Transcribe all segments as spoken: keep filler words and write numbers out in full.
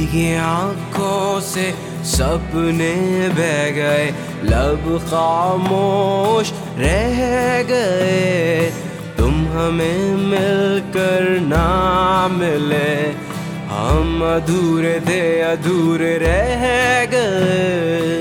भीगी आंखों से सपने बह गए, लब खामोश रह गए। तुम हमें मिलकर ना मिले, हम अधूरे थे अधूरे रह गए।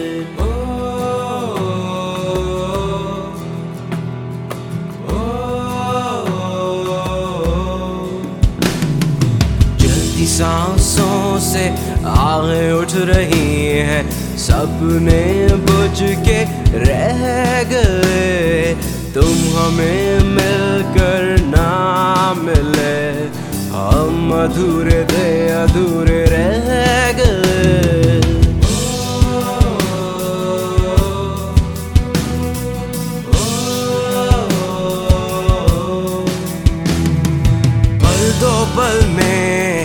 सांसों से आगे उठ रही हैं, सपने बुझ के रह गए। तुम हमें मिलकर ना मिले, हम अधूरे थे अधूरे रह गए। पल दो पल में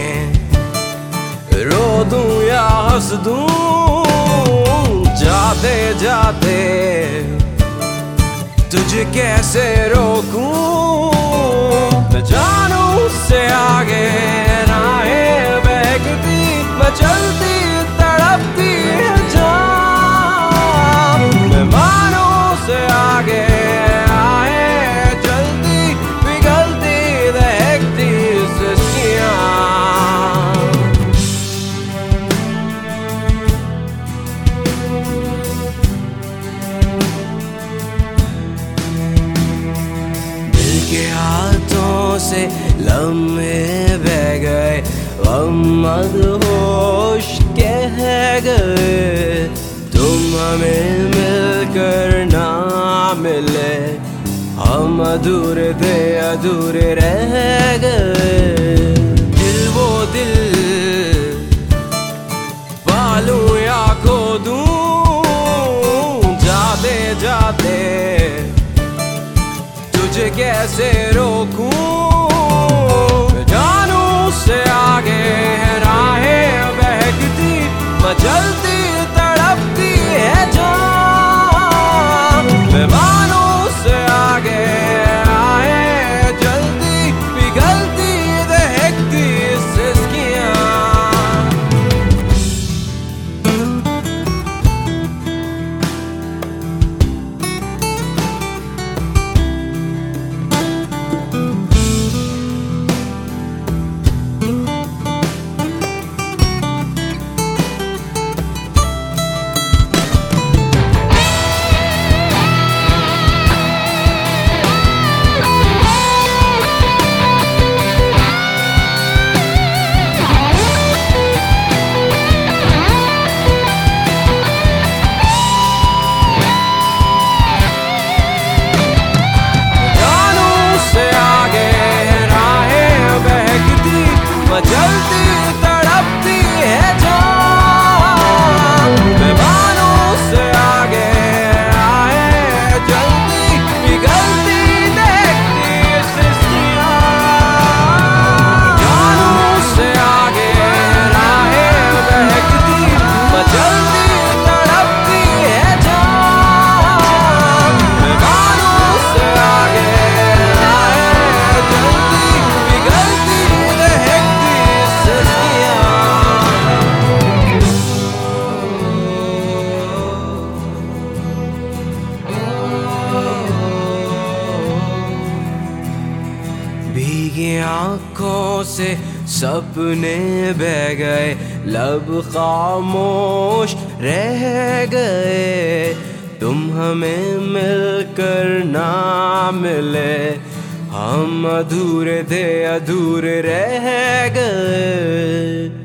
रो दूं या हंस दूं, जाते जाते तुझे कैसे रोकूं। मैं जानूं उससे आगे राहें बहकती, मैं चलती तड़पती है जान। मैं मानूं उससे आगे राहें चलती पिघलती दहकती सस्तियां। के हाथों से लम्हे बह गए, हम मदहोश कह गए। तुम हमें मिलकर ना मिले, हम अधूरे थे अधूरे रह गए। दिल वो दिल पालूं या खो दूं, जाते जाते तुझे कैसे रोकूं। जानूं उससे आगे है राहें बहकती, मैं चलती तड़पती है जान। मैं मानूं उससे आगे राहें चलती पिघलती दहकती सिसकियां। मैं चलती तड़पती है जान। मैं मानूं उससे आगे राहें चलती पिघलती दहकती सिसकियां। जानूं उससे आगे राहें बहकती, मैं चलती तड़पती है जान। मैं मानूं उससे आगे राहें चलती पिघलती भीगी आंखों से सपने बह गए, लब खामोश रह गए। तुम हमें मिलकर ना मिले, हम अधूरे थे अधूरे रह गए।